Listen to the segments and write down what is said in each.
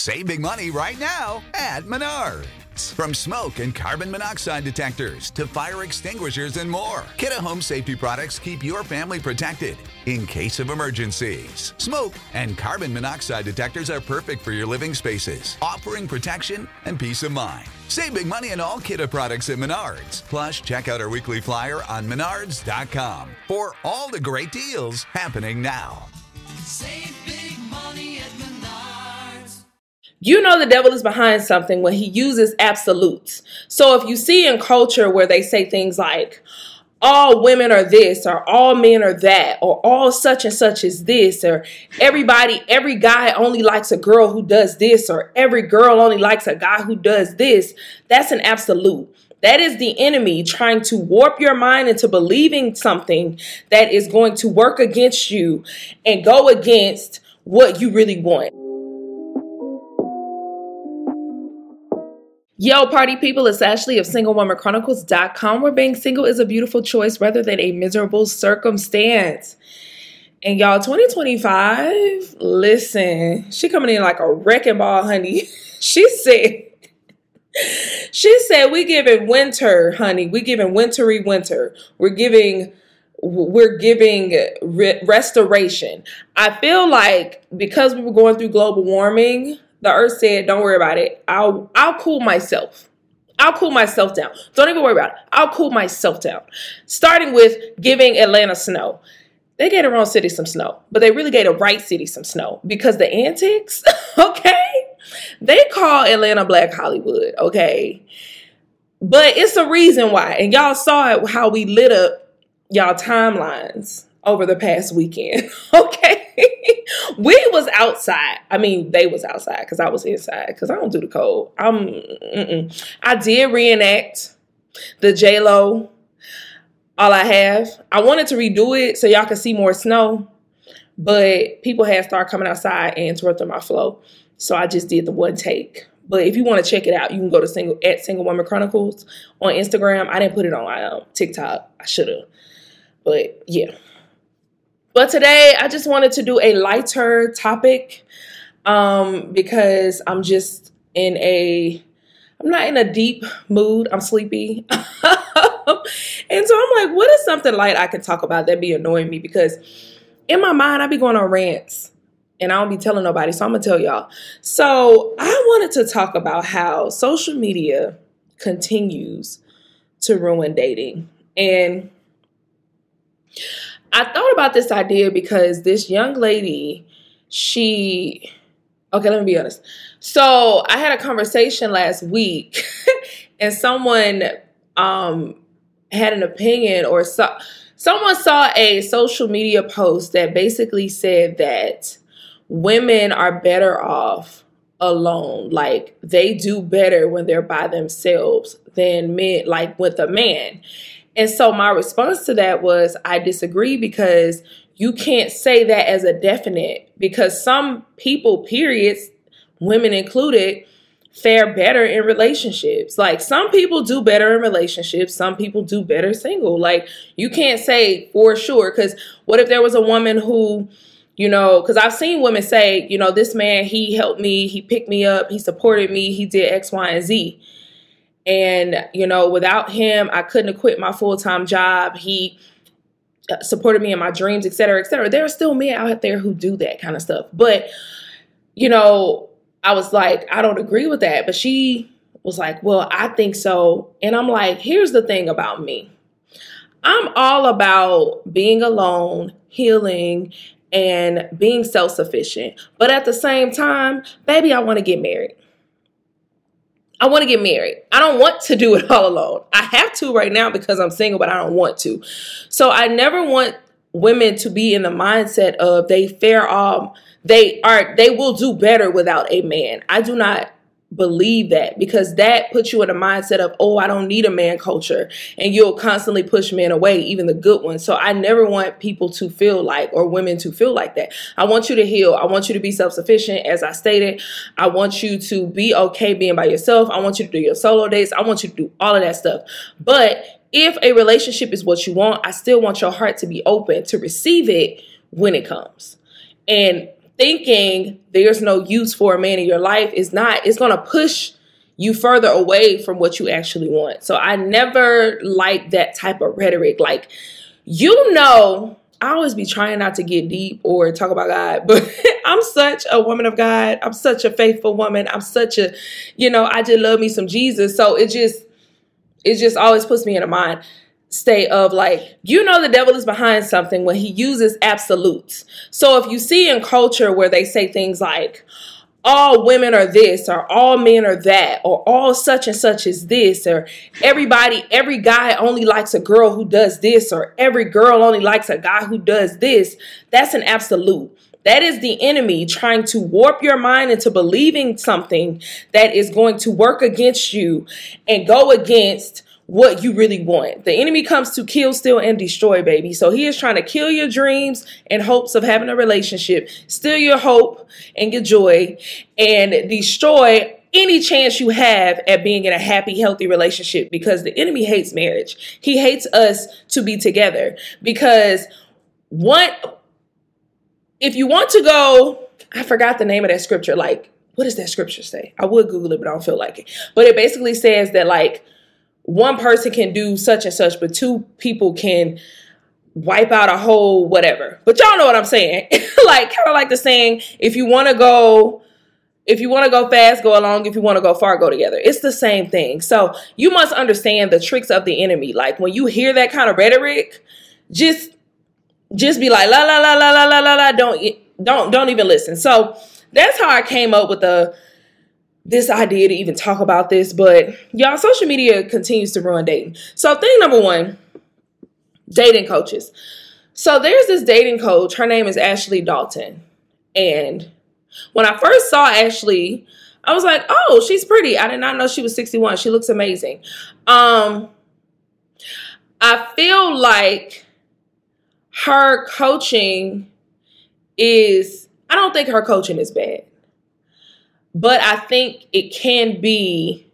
Save big money right now at Menards. From smoke and carbon monoxide detectors to fire extinguishers and more, Kidde Home Safety products keep your family protected in case of emergencies. Smoke and carbon monoxide detectors are perfect for your living spaces, offering protection and peace of mind. Save big money on all Kidde products at Menards. Plus, check out our weekly flyer on menards.com for all the great deals happening now. Save big money at Menards. You know the devil is behind something when he uses absolutes. So if you see in culture where they say things like, all women are this, or all men are that, or all such and such is this, or every guy only likes a girl who does this, or every girl only likes a guy who does this, that's an absolute. That is the enemy trying to warp your mind into believing something that is going to work against you and go against what you really want. Yo, party people, it's Ashley of SingleWomanChronicles.com, where being single is a beautiful choice rather than a miserable circumstance. And y'all, 2025, listen, she coming in like a wrecking ball, honey. She said, we giving winter, honey. We giving wintry winter. We're giving restoration. I feel like because we were going through global warming, the earth said, don't worry about it. I'll cool myself. I'll cool myself down. Don't even worry about it. I'll cool myself down. Starting with giving Atlanta snow. They gave the wrong city some snow, but they really gave the right city some snow because the antics, okay? They call Atlanta Black Hollywood, okay? But it's a reason why. And y'all saw it, how we lit up y'all timelines over the past weekend, okay? We was outside. I mean, they was outside because I was inside because I don't do the cold. I did reenact the J-Lo, All I Have. I wanted to redo it so y'all could see more snow, but people had started coming outside and interrupting my flow. So I just did the one take. But if you want to check it out, you can go to Single Woman Chronicles on Instagram. I didn't put it on TikTok. I should have. But yeah. But today, I just wanted to do a lighter topic because I'm not in a deep mood. I'm sleepy. And so I'm like, what is something light I can talk about that be annoying me? Because in my mind, I be going on rants and I don't be telling nobody. So I'm going to tell y'all. So I wanted to talk about how social media continues to ruin dating. And I thought about this idea because this young lady, okay, let me be honest. So I had a conversation last week and someone had an opinion or someone saw a social media post that basically said that women are better off alone. Like they do better when they're by themselves than men, like with a man. And so my response to that was, I disagree because you can't say that as a definite because some people, periods, women included, fare better in relationships. Like some people do better in relationships. Some people do better single. Like you can't say for sure because what if there was a woman who, you know, because I've seen women say, you know, this man, he helped me, he picked me up, he supported me, he did X, Y, and Z. And, you know, without him, I couldn't have quit my full-time job. He supported me in my dreams, et cetera, et cetera. There are still men out there who do that kind of stuff. But, you know, I was like, I don't agree with that. But she was like, well, I think so. And I'm like, here's the thing about me. I'm all about being alone, healing, and being self-sufficient. But at the same time, baby, I want to get married. I want to get married. I don't want to do it all alone. I have to right now because I'm single, but I don't want to. So I never want women to be in the mindset of they will do better without a man. I do not believe that because that puts you in a mindset of, oh, I don't need a man culture. And you'll constantly push men away, even the good ones. So I never want people to feel like, or women to feel like that. I want you to heal. I want you to be self-sufficient. As I stated, I want you to be okay being by yourself. I want you to do your solo dates. I want you to do all of that stuff. But if a relationship is what you want, I still want your heart to be open to receive it when it comes. And thinking there's no use for a man in your life is not, it's going to push you further away from what you actually want. So I never liked that type of rhetoric. Like, I always be trying not to get deep or talk about God, but I'm such a woman of God. I'm such a faithful woman. I'm such a, I just love me some Jesus. So it just always puts me in a mind state of like, the devil is behind something when he uses absolutes. So if you see in culture where they say things like, all women are this, or all men are that, or all such and such is this, or every guy only likes a girl who does this, or every girl only likes a guy who does this, that's an absolute. That is the enemy trying to warp your mind into believing something that is going to work against you and go against what you really want. The enemy comes to kill, steal, and destroy, baby. So he is trying to kill your dreams and hopes of having a relationship, steal your hope and your joy, and destroy any chance you have at being in a happy, healthy relationship, because the enemy hates marriage. He hates us to be together, because if you want to go, I forgot the name of that scripture. Like, what does that scripture say? I would Google it, but I don't feel like it. But it basically says that like, one person can do such and such, but two people can wipe out a whole whatever. But y'all know what I'm saying. Like, kind of like the saying, if you want to go fast, go along. If you want to go far, go together. It's the same thing. So you must understand the tricks of the enemy. Like, when you hear that kind of rhetoric, just be like, la, la, la, la, la, la, la, la. Don't even listen. So that's how I came up with this idea to even talk about this. But y'all, social media continues to ruin dating. So thing number one, dating coaches. So there's this dating coach. Her name is Ashley Dalton. And when I first saw Ashley, I was like, oh, she's pretty. I did not know she was 61. She looks amazing. I feel like her coaching I don't think her coaching is bad. But I think it can be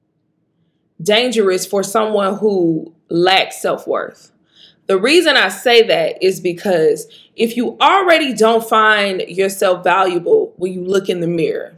dangerous for someone who lacks self-worth. The reason I say that is because if you already don't find yourself valuable when you look in the mirror,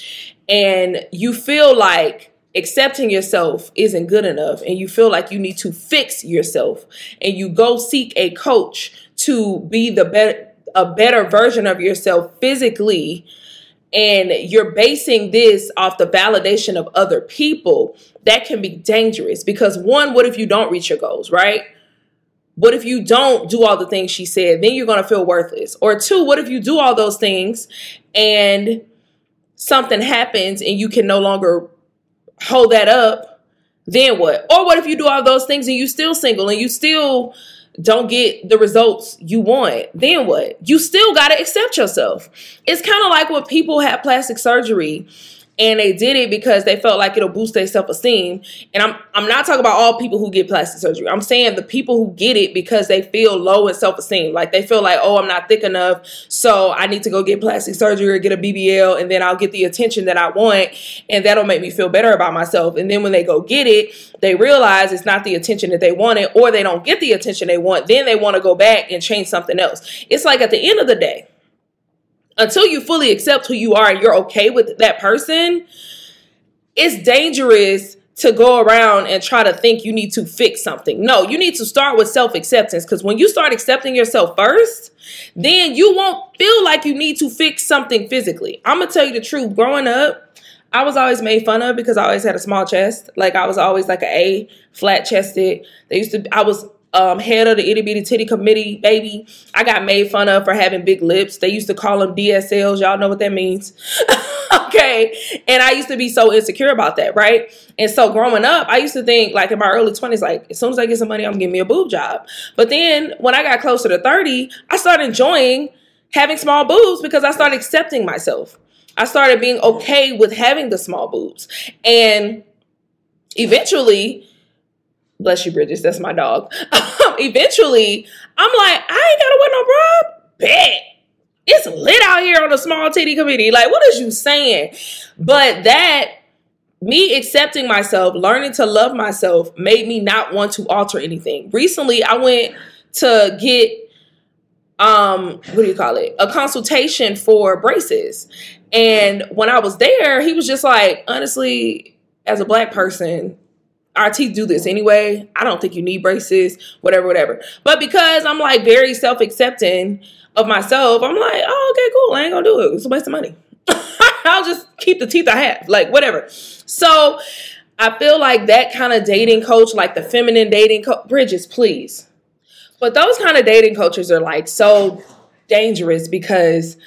and you feel like accepting yourself isn't good enough, and you feel like you need to fix yourself, and you go seek a coach to be a better version of yourself physically, and you're basing this off the validation of other people, that can be dangerous. Because one, what if you don't reach your goals, right? What if you don't do all the things she said? Then you're going to feel worthless. Or two, what if you do all those things and something happens and you can no longer hold that up? Then what? Or what if you do all those things and you still single and you still don't get the results you want? Then what? You still got to accept yourself. It's kind of like when people have plastic surgery and they did it because they felt like it'll boost their self-esteem. And I'm not talking about all people who get plastic surgery. I'm saying the people who get it because they feel low in self-esteem. Like they feel like, oh, I'm not thick enough, so I need to go get plastic surgery or get a BBL, and then I'll get the attention that I want, and that'll make me feel better about myself. And then when they go get it, they realize it's not the attention that they wanted, or they don't get the attention they want. Then they want to go back and change something else. It's like at the end of the day, until you fully accept who you are and you're okay with that person, it's dangerous to go around and try to think you need to fix something. No, you need to start with self-acceptance, because when you start accepting yourself first, then you won't feel like you need to fix something physically. I'm going to tell you the truth. Growing up, I was always made fun of because I always had a small chest. Like I was always like an A, flat chested. I was head of the itty bitty titty committee, baby. I got made fun of for having big lips. They used to call them DSLs. Y'all know what that means. Okay. And I used to be so insecure about that, right? And so growing up, I used to think like in my early 20s, like as soon as I get some money, I'm gonna give me a boob job. But then when I got closer to 30, I started enjoying having small boobs because I started accepting myself. I started being okay with having the small boobs. And eventually, bless you, Bridges, that's my dog. Eventually, I'm like, I ain't gotta wear no bra. Bet. It's lit out here on the small titty committee. Like, what is you saying? But that, me accepting myself, learning to love myself, made me not want to alter anything. Recently, I went to get what do you call it? A consultation for braces. And when I was there, he was just like, honestly, as a Black person, our teeth do this anyway. I don't think you need braces, whatever. But because I'm like very self-accepting of myself, I'm like, oh, okay, cool. I ain't gonna do it. It's a waste of money. I'll just keep the teeth I have, like whatever. So I feel like that kind of dating coach, like the feminine dating coach, Bridges, please. But those kind of dating coaches are like so dangerous because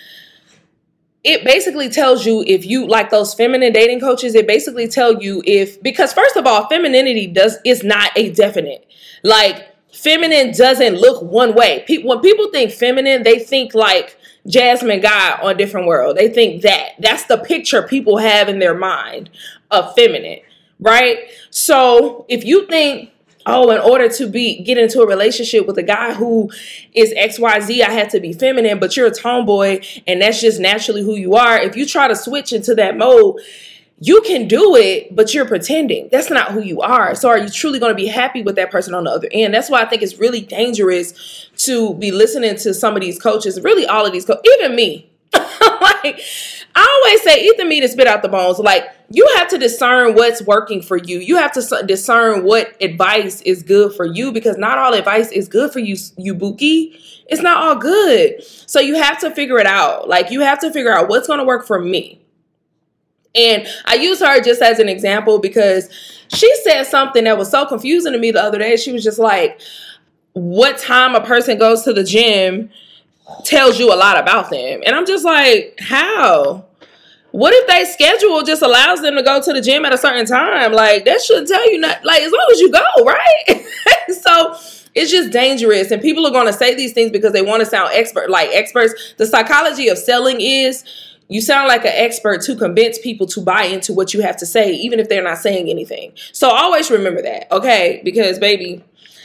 it basically tells you if you like those feminine dating coaches, it basically tell you because first of all, femininity is not a definite. Like feminine doesn't look one way. When people think feminine, they think like Jasmine Guy on Different World. They think that's the picture people have in their mind of feminine, right? So if you think, oh, in order to get into a relationship with a guy who is XYZ, I have to be feminine, but you're a tomboy and that's just naturally who you are. If you try to switch into that mode, you can do it, but you're pretending. That's not who you are. So are you truly going to be happy with that person on the other end? That's why I think it's really dangerous to be listening to some of these coaches, really all of these coaches, even me. Like, I always say, eat the meat and spit out the bones. Like, you have to discern what's working for you. You have to discern what advice is good for you because not all advice is good for you, you bookie. It's not all good. So you have to figure it out. Like, you have to figure out what's going to work for me. And I use her just as an example because she said something that was so confusing to me the other day. She was just like, what time a person goes to the gym tells you a lot about them. And I'm just like, how? What if their schedule just allows them to go to the gym at a certain time? Like, that shouldn't tell you nothing. Like, as long as you go, right? So it's just dangerous. And people are going to say these things because they want to sound experts. The psychology of selling is you sound like an expert to convince people to buy into what you have to say, even if they're not saying anything. So always remember that, okay? Because, baby,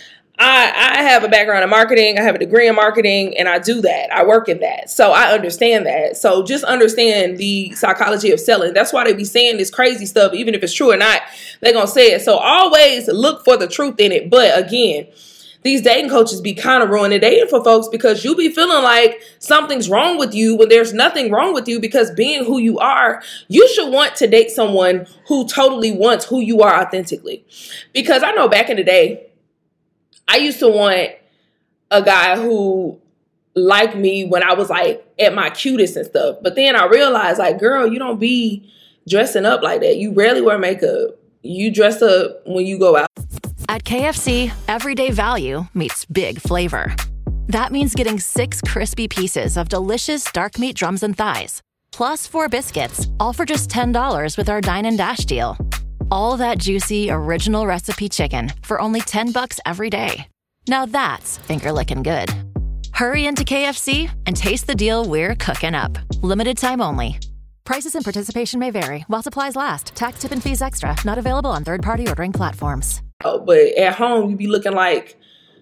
I have a background in marketing. I have a degree in marketing, and I do that. I work in that. So I understand that. So just understand the psychology of selling. That's why they be saying this crazy stuff, even if it's true or not, they're going to say it. So always look for the truth in it. But again, these dating coaches be kind of ruining dating for folks because you be feeling like something's wrong with you when there's nothing wrong with you because being who you are, you should want to date someone who totally wants who you are authentically. Because I know back in the day, I used to want a guy who liked me when I was like at my cutest and stuff. But then I realized like, girl, you don't be dressing up like that. You rarely wear makeup. You dress up when you go out. At KFC, everyday value meets big flavor. That means getting 6 crispy pieces of delicious dark meat drums and thighs, plus 4 biscuits, all for just $10 with our Dine and Dash deal. All that juicy, original recipe chicken for only $10 every day. Now that's finger-licking good. Hurry into KFC and taste the deal we're cooking up. Limited time only. Prices and participation may vary while supplies last. Tax, tip, and fees extra. Not available on third-party ordering platforms. But at home, you be looking like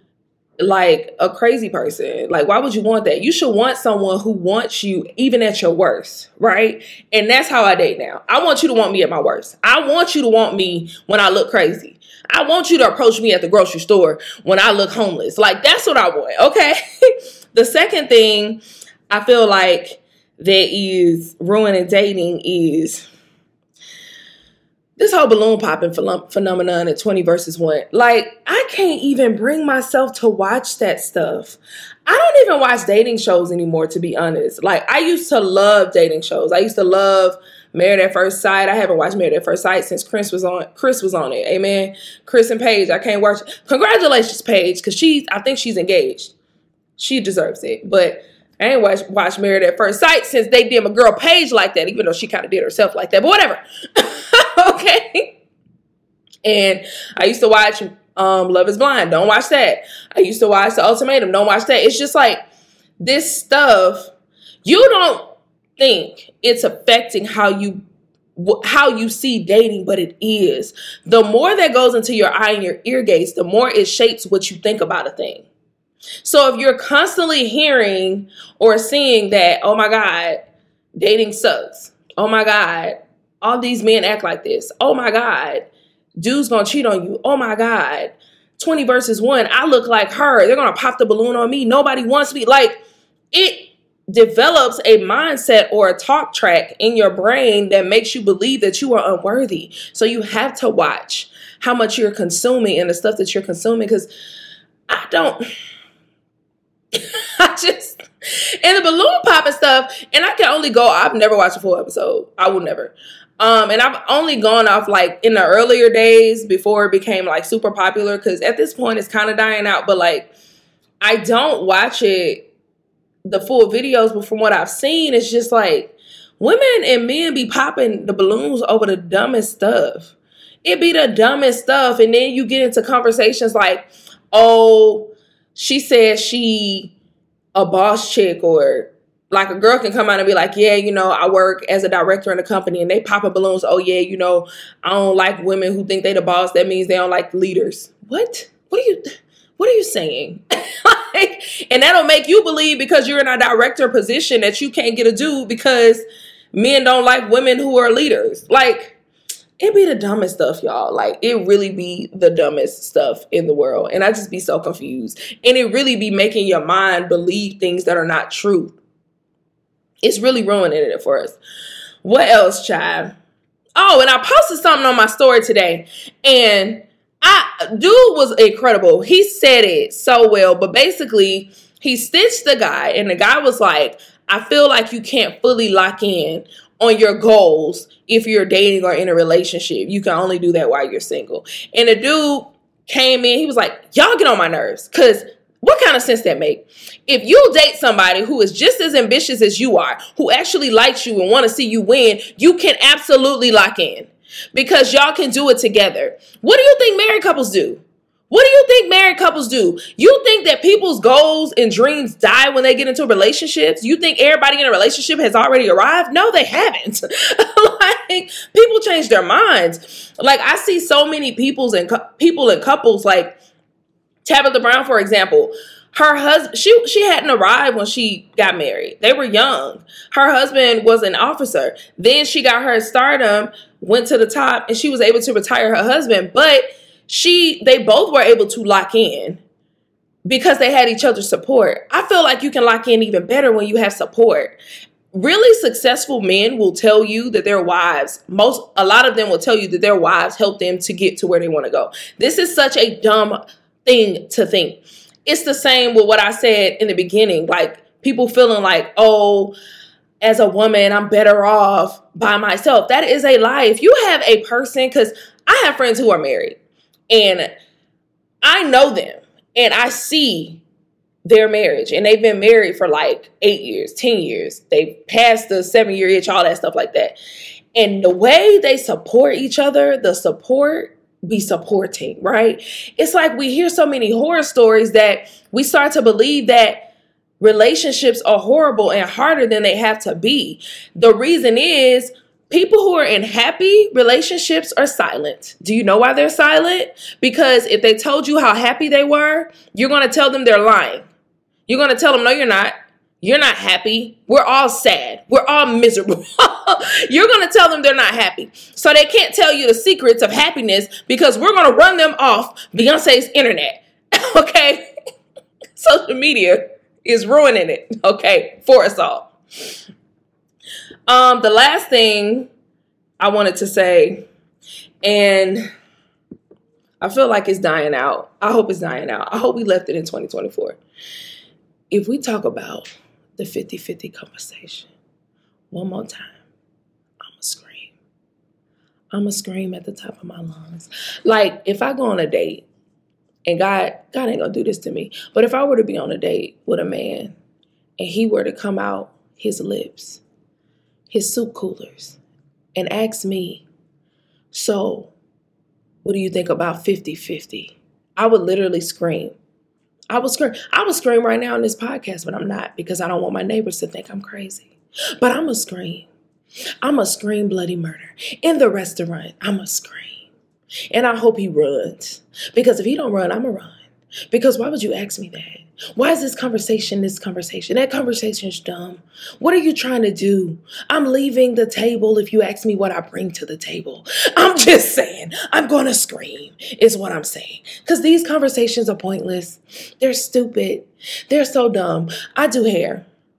a crazy person. Like, why would you want that? You should want someone who wants you even at your worst, right? And that's how I date now. I want you to want me at my worst. I want you to want me when I look crazy. I want you to approach me at the grocery store when I look homeless. Like, that's what I want, okay? The second thing I feel like that is ruining dating is this whole balloon popping phenomenon at 20 versus 1. Like, I can't even bring myself to watch that stuff. I don't even watch dating shows anymore, to be honest. Like, I used to love dating shows. I used to love Married at First Sight. I haven't watched Married at First Sight since Chris was on it. Amen. Chris and Paige. I can't watch. Congratulations, Paige, because I think she's engaged. She deserves it. But I ain't watched Married at First Sight since they did my girl Paige like that, even though she kind of did herself like that. But whatever. Okay. And I used to watch Love is Blind. Don't watch that. I used to watch The Ultimatum. Don't watch that. It's just like this stuff. You don't think it's affecting how you see dating, but it is. The more that goes into your eye and your ear gates, the more it shapes what you think about a thing. So if you're constantly hearing or seeing that, oh my God, dating sucks. Oh my God, all these men act like this. Oh my God, dude's gonna cheat on you. Oh my God, 20 versus 1, I look like her. They're gonna pop the balloon on me. Nobody wants me. Like, it develops a mindset or a talk track in your brain that makes you believe that you are unworthy. So you have to watch how much you're consuming and the stuff that you're consuming, because I just, and the balloon popping stuff, and I can only go, I've never watched a full episode. I will never. And I've only gone off like in the earlier days before it became like super popular, because at this point it's kind of dying out, but like I don't watch it, the full videos, but from what I've seen, it's just like women and men be popping the balloons over the dumbest stuff. It be the dumbest stuff. And then you get into conversations like, oh, she said she a boss chick, or like a girl can come out and be like, yeah, you know, I work as a director in a company, and they popping balloons. Oh yeah, you know, I don't like women who think they the boss. That means they don't like leaders. What are you saying? And that'll make you believe, because you're in a director position, that you can't get a dude because men don't like women who are leaders. Like, it be the dumbest stuff, y'all. Like, it really be the dumbest stuff in the world. And I just be so confused. And it really be making your mind believe things that are not true. It's really ruining it for us. What else, child? Oh, and I posted something on my story today, and dude was incredible. He said it so well, but basically he stitched the guy, and the guy was like, I feel like you can't fully lock in on your goals if you're dating or in a relationship. You can only do that while you're single. And the dude came in, he was like, y'all get on my nerves, because what kind of sense that make? If you date somebody who is just as ambitious as you are, who actually likes you and want to see you win, you can absolutely lock in, because y'all can do it together. What do you think married couples do? What do you think married couples do? You think that people's goals and dreams die when they get into relationships? You think everybody in a relationship has already arrived? No, they haven't. Like, people change their minds. Like, I see so many people and couples, like Tabitha Brown, for example. Her husband, she hadn't arrived when she got married. They were young. Her husband was an officer. Then she got her stardom, went to the top, and she was able to retire her husband. But they both were able to lock in because they had each other's support. I feel like you can lock in even better when you have support. Really successful men will tell you that their wives, a lot of them will tell you that their wives help them to get to where they want to go. This is such a dumb thing to think. It's the same with what I said in the beginning, like people feeling like, oh, as a woman, I'm better off by myself. That is a lie. If you have a person, because I have friends who are married, and I know them, and I see their marriage, and they've been married for like 8 years, 10 years. They passed the 7-year itch, all that stuff like that. And the way they support each other, the support be supporting, right? It's like we hear so many horror stories that we start to believe that relationships are horrible and harder than they have to be. The reason is people who are in happy relationships are silent. Do you know why they're silent? Because if they told you how happy they were, you're going to tell them they're lying. You're going to tell them, no, you're not. You're not happy. We're all sad. We're all miserable. You're going to tell them they're not happy. So they can't tell you the secrets of happiness, because we're going to run them off Beyonce's internet. Okay? Social media is ruining it. Okay? For us all. The last thing I wanted to say, and I feel like it's dying out. I hope it's dying out. I hope we left it in 2024. If we talk about the 50-50 conversation one more time, I'm going to scream. I'm going to scream at the top of my lungs. Like, if I go on a date, and God ain't going to do this to me, but if I were to be on a date with a man and he were to come out his lips, his soup coolers, and ask me, so what do you think about 50-50? I would literally scream. I would scream right now on this podcast, but I'm not, because I don't want my neighbors to think I'm crazy. But I'm going to scream. I'm going to scream bloody murder. In the restaurant, I'm going to scream. And I hope he runs. Because if he don't run, I'm going to run. Because why would you ask me that? Why is this conversation? That conversation is dumb. What are you trying to do? I'm leaving the table if you ask me what I bring to the table. I'm just saying, I'm going to scream is what I'm saying. Because these conversations are pointless. They're stupid. They're so dumb. I do hair.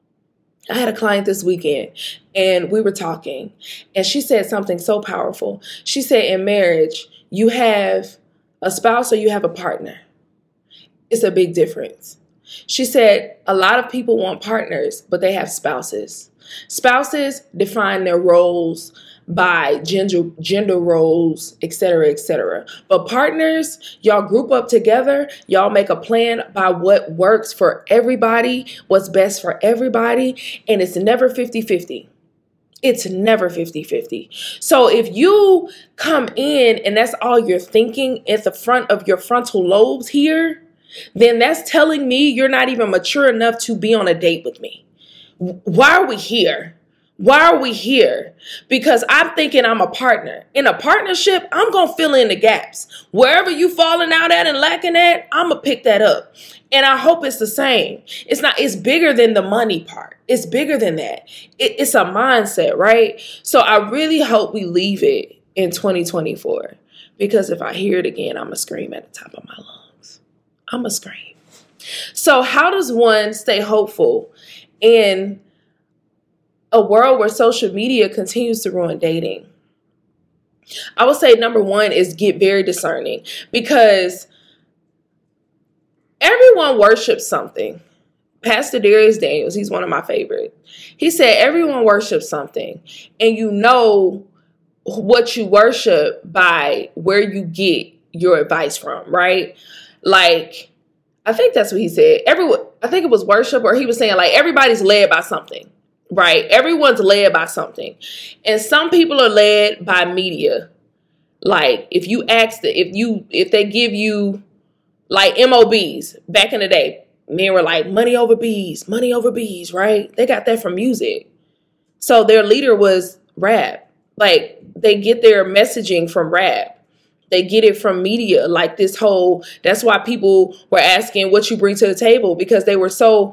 I had a client this weekend and we were talking and she said something so powerful. She said, in marriage, you have a spouse or you have a partner. It's a big difference. She said a lot of people want partners, but they have spouses. Spouses define their roles by gender roles, et cetera, et cetera. But partners, y'all group up together. Y'all make a plan by what works for everybody, what's best for everybody. And it's never 50-50. It's never 50-50. So if you come in and that's all you're thinking at the front of your frontal lobes here, then that's telling me you're not even mature enough to be on a date with me. Why are we here? Why are we here? Because I'm thinking I'm a partner. In a partnership, I'm going to fill in the gaps. Wherever you falling out at and lacking at, I'm going to pick that up. And I hope it's the same. It's bigger than the money part. It's bigger than that. It's a mindset, right? So I really hope we leave it in 2024. Because if I hear it again, I'm going to scream at the top of my lungs. I'm going to scream. So how does one stay hopeful in a world where social media continues to ruin dating? I would say number one is get very discerning, because everyone worships something. Pastor Darius Daniels, he's one of my favorite. He said everyone worships something, and you know what you worship by where you get your advice from, right? Like, I think that's what he said. I think it was worship, or he was saying like everybody's led by something. Right? Everyone's led by something. And some people are led by media. Like if you ask if they give you like MOBs back in the day, men were like money over bees, right? They got that from music. So their leader was rap. Like they get their messaging from rap. They get it from media, like that's why people were asking what you bring to the table, because they were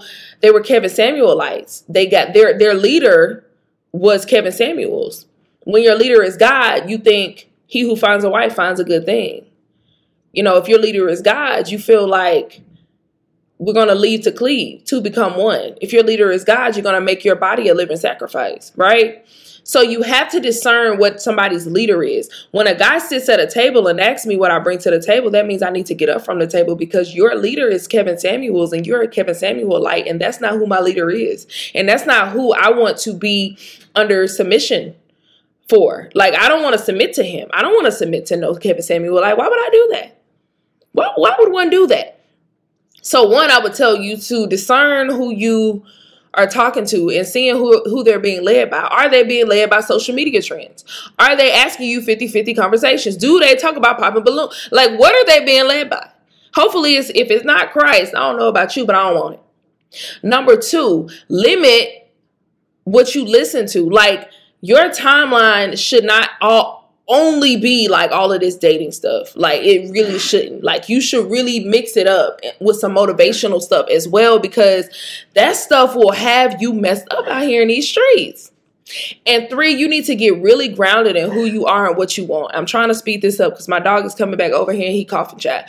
Kevin Samuelites. They got their leader was Kevin Samuels. When your leader is God, you think he who finds a wife finds a good thing. You know, if your leader is God, you feel like we're going to lead to cleave, to become one. If your leader is God, you're going to make your body a living sacrifice, right? So you have to discern what somebody's leader is. When a guy sits at a table and asks me what I bring to the table, that means I need to get up from the table, because your leader is Kevin Samuels and you're a Kevin Samuelite, and that's not who my leader is. And that's not who I want to be under submission for. Like, I don't want to submit to him. I don't want to submit to no Kevin Samuelite. Why would I do that? Why would one do that? So one, I would tell you to discern who you are talking to and seeing who they're being led by. Are they being led by social media trends? Are they asking you 50-50 conversations? Do they talk about popping balloon? Like, what are they being led by? Hopefully, if it's not Christ, I don't know about you, but I don't want it. Number two, limit what you listen to. Like, your timeline should not only be like all of this dating stuff. Like, it really shouldn't. Like, you should really mix it up with some motivational stuff as well, because that stuff will have you messed up out here in these streets. And three, you need to get really grounded in who you are and what you want. I'm trying to speed this up because my dog is coming back over here and he coughing, chat.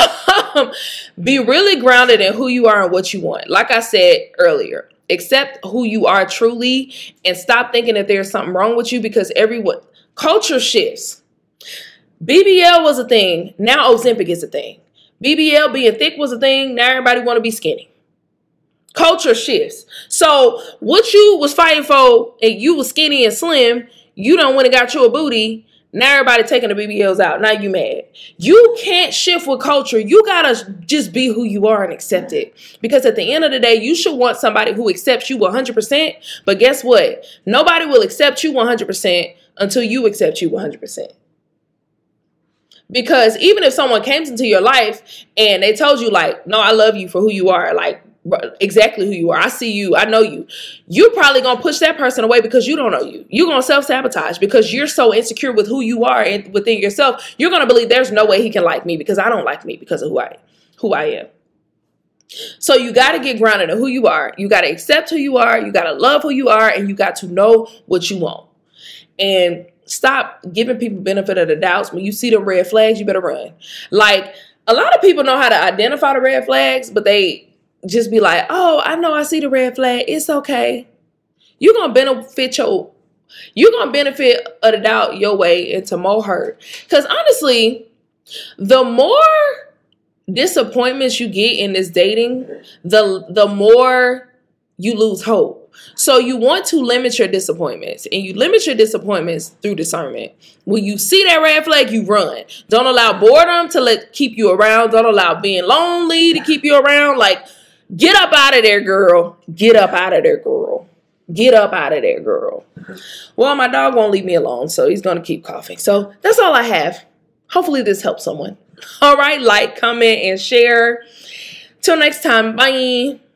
Be really grounded in who you are and what you want. Like I said earlier, accept who you are truly and stop thinking that there's something wrong with you, because culture shifts. BBL was a thing. Now Ozempic is a thing. BBL being thick was a thing. Now everybody want to be skinny. Culture shifts. So what you was fighting for, and you was skinny and slim, you done went and got you a booty. Now everybody taking the BBLs out. Now you mad. You can't shift with culture. You gotta just be who you are and accept it. Because at the end of the day, you should want somebody who accepts you 100%. But guess what? Nobody will accept you 100% until you accept you 100%. Because even if someone came into your life and they told you like, no, I love you for who you are, like exactly who you are. I see you. I know you. You're probably going to push that person away because you don't know you. You're going to self-sabotage because you're so insecure with who you are and within yourself. You're going to believe there's no way he can like me because I don't like me because of who I am. So you got to get grounded in who you are. You got to accept who you are. You got to love who you are, and you got to know what you want. And stop giving people benefit of the doubts. When you see the red flags, you better run. Like, a lot of people know how to identify the red flags, but they just be like, oh, I know I see the red flag. It's okay. you're gonna benefit of the doubt your way into more hurt. Because honestly, the more disappointments you get in this dating, the more you lose hope. So you want to limit your disappointments, and you limit your disappointments through discernment. When you see that red flag, you run. Don't allow boredom to keep you around. Don't allow being lonely to keep you around. Like, get up out of there, girl. Get up out of there, girl. Get up out of there, girl. Well, my dog won't leave me alone, so he's going to keep coughing. So that's all I have. Hopefully this helps someone. All right, like, comment, and share. Till next time, bye.